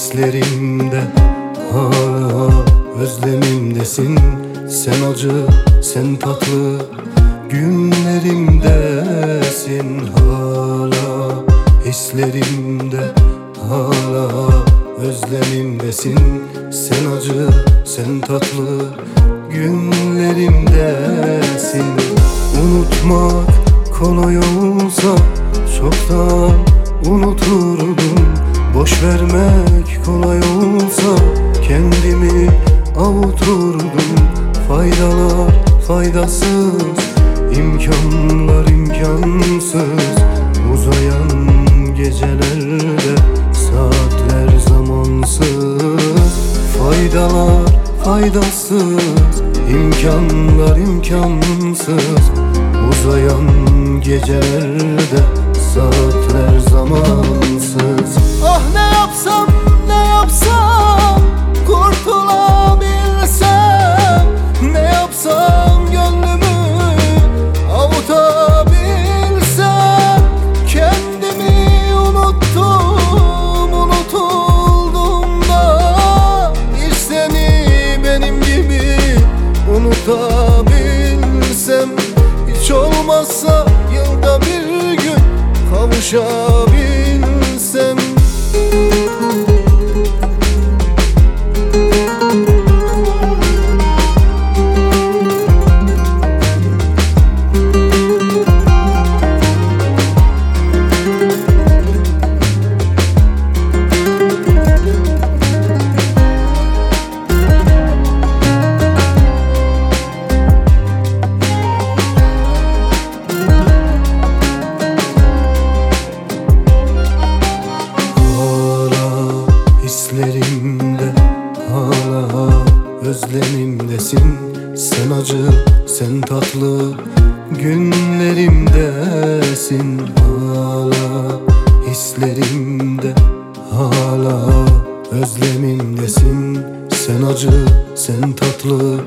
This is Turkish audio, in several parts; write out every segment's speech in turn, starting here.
hislerimde hala özlemimdesin. Sen acı, sen tatlı günlerimdesin. Hala hislerimde hala özlemimdesin. Sen acı, sen tatlı günlerimdesin. Unutmak kolay olsa çoktan unuturdum. Boş vermek kolay olsa kendimi avuturdum. Faydalar faydasız, imkanlar imkansız. Uzayan gecelerde saatler zamansız. Faydalar faydasız, imkanlar imkansız. Uzayan gecelerde saatler zamansız. Ah ne yapsam ne yapsam kurtulabilsem, ne yapsam gönlümü avutabilsem. Kendimi unuttum, unutuldum da hiç seni benim gibi unutabilsem. Hiç olmazsa yılda bir gün kavuşabilsem. Hislerimde hala özlemimdesin. Sen acı, sen tatlı günlerimdesin. Hala hislerimde hala özlemimdesin. Sen acı, sen tatlı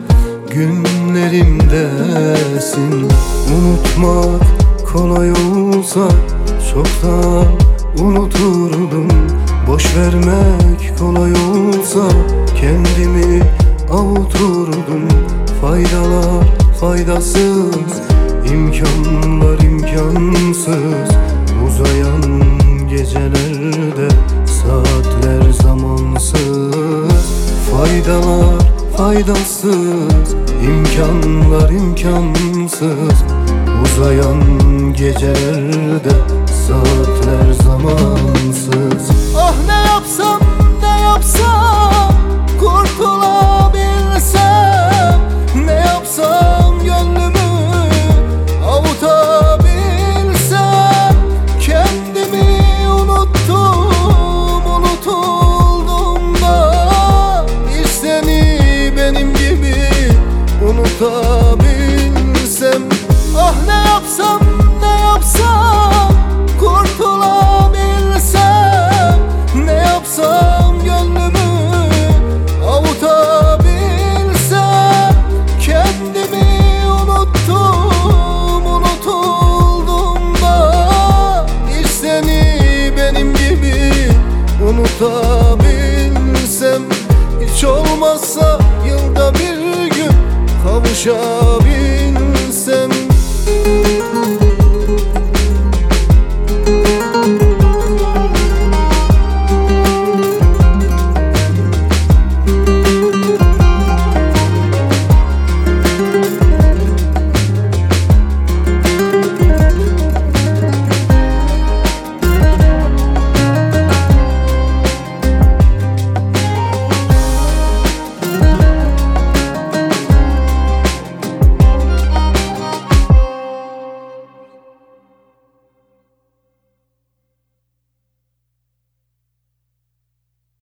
günlerimdesin. Unutmak kolay olsa çoktan unuturdum. Boş vermek kolay olsa kendimi avuturdum. Faydalar faydasız, imkanlar imkansız. Uzayan gecelerde saatler zamansız. Faydalar faydasız, imkanlar imkansız. Uzayan gecelerde saatler zamansız. Ah ne yapsam ne yapsam kurtulabilsem, ne yapsam gönlümü avutabilsem. Kendimi unuttum, unutuldum da hiç seni benim gibi unutabilsem. Ah ne yapsam ne yapsam kurtulabilsem, ne yapsam gönlümü avutabilsem. Kendimi unuttum, unutuldum da hiç seni benim gibi unutabilsem.